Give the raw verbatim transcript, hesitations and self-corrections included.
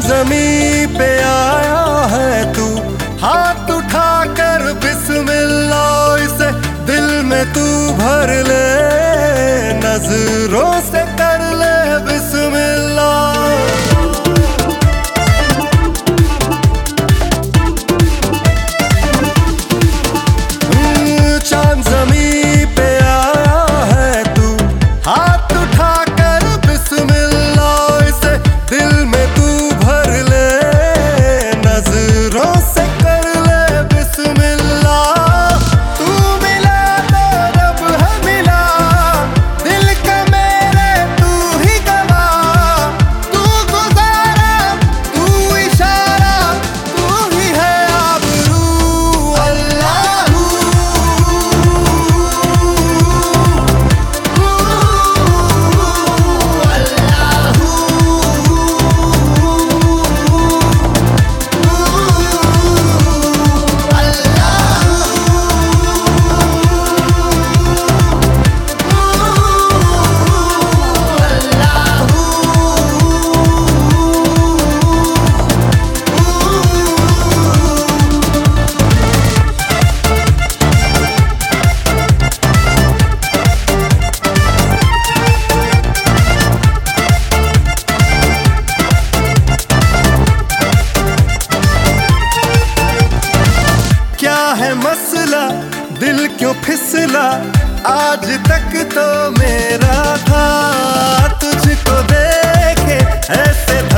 जमीं पे आया है तू, हाथ उठाकर बिस्मिल्लाह इसे दिल में तू भर ले, नजरों से कर ले बिस्मिल्लाह। चांद जमीं पे आया है तू, हाथ उठाकर बिस्मिल्लाह इसे दिल में तू भर ले, नजरों से कर ले बिस्मिल्लाह। तू मिला तो रब है मिला, दिल का मेरे तू ही गवाह, तू गुजारा तू इशारा तू ही है आबरू। अल्लाहू है मसला, दिल क्यों फिसला, आज तक तो मेरा था, तुझको देखे ऐसे